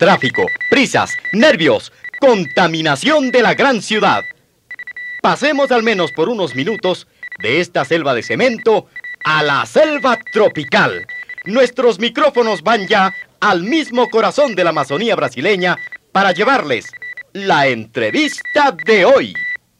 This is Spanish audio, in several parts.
Tráfico, prisas, nervios, contaminación de la gran ciudad. Pasemos al menos por unos minutos de esta selva de cemento a la selva tropical. Nuestros micrófonos van ya al mismo corazón de la Amazonía brasileña para llevarles la entrevista de hoy.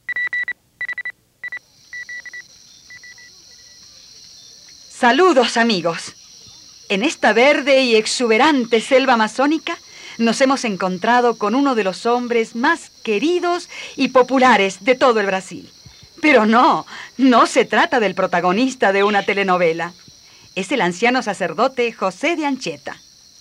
Saludos, amigos. En esta verde y exuberante selva amazónica nos hemos encontrado con uno de los hombres más queridos y populares de todo el Brasil. Pero no se trata del protagonista de una telenovela. Es el anciano sacerdote José de Anchieta.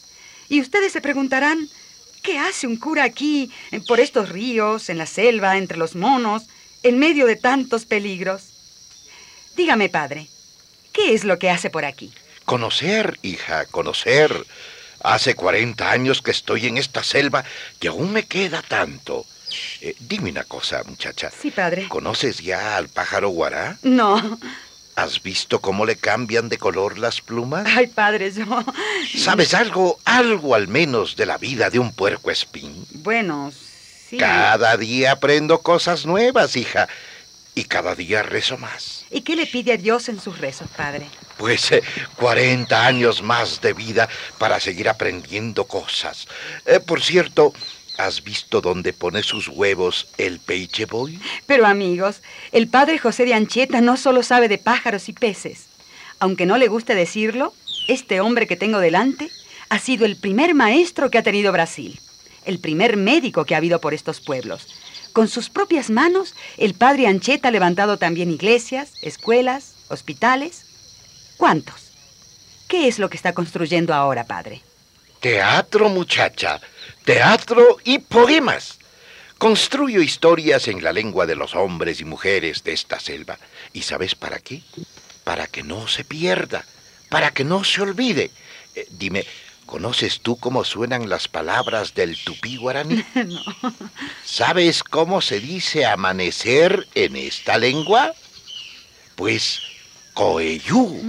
Y ustedes se preguntarán, ¿qué hace un cura aquí, por estos ríos, en la selva, entre los monos, en medio de tantos peligros? Dígame, padre, ¿qué es lo que hace por aquí? Conocer, hija, conocer. Hace 40 años que estoy en esta selva y aún me queda tanto. Dime una cosa, muchacha. Sí, padre. ¿Conoces ya al pájaro guará? No. ¿Has visto cómo le cambian de color las plumas? Ay, padre, yo... ¿Sabes algo al menos de la vida de un puercoespín? Bueno, sí. Cada día aprendo cosas nuevas, hija. Y cada día rezo más. ¿Y qué le pide a Dios en sus rezos, padre? Pues 40 años más de vida para seguir aprendiendo cosas. Por cierto, ¿has visto dónde pone sus huevos el peixe boy? Pero, amigos, el padre José de Anchieta no solo sabe de pájaros y peces. Aunque no le guste decirlo, este hombre que tengo delante ha sido el primer maestro que ha tenido Brasil. El primer médico que ha habido por estos pueblos. Con sus propias manos, el padre Anchieta ha levantado también iglesias, escuelas, hospitales. ¿Cuántos? ¿Qué es lo que está construyendo ahora, padre? Teatro, muchacha. Teatro y poemas. Construyo historias en la lengua de los hombres y mujeres de esta selva. ¿Y sabes para qué? Para que no se pierda, para que no se olvide. Dime, ¿conoces tú cómo suenan las palabras del tupí guaraní? No. ¿Sabes cómo se dice amanecer en esta lengua? Pues, coeyú.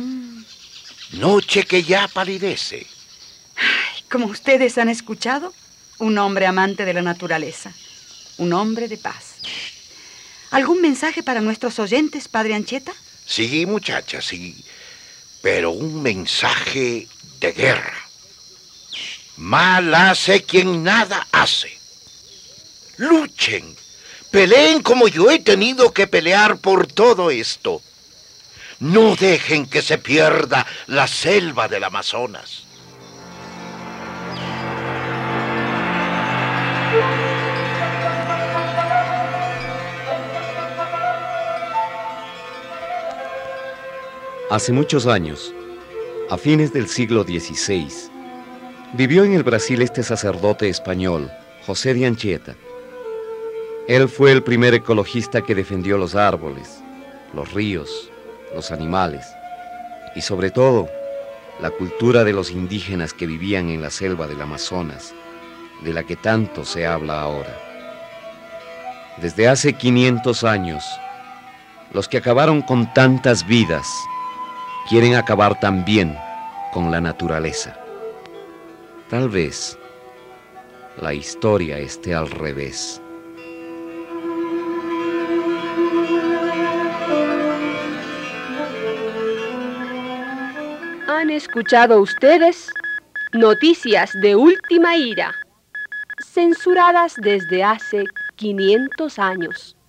Noche que ya palidece. Ay, como ustedes han escuchado, un hombre amante de la naturaleza. Un hombre de paz. ¿Algún mensaje para nuestros oyentes, padre Anchieta? Sí, muchacha, sí. Pero un mensaje de guerra. Mal hace quien nada hace. Luchen, peleen como yo he tenido que pelear por todo esto. No dejen que se pierda la selva del Amazonas. Hace muchos años, a fines del siglo XVI, vivió en el Brasil este sacerdote español, José de Anchieta. Él fue el primer ecologista que defendió los árboles, los ríos, los animales y sobre todo la cultura de los indígenas que vivían en la selva del Amazonas, de la que tanto se habla ahora. Desde hace 500 años, los que acabaron con tantas vidas quieren acabar también con la naturaleza. Tal vez la historia esté al revés. Han escuchado ustedes noticias de última hora, censuradas desde hace 500 años.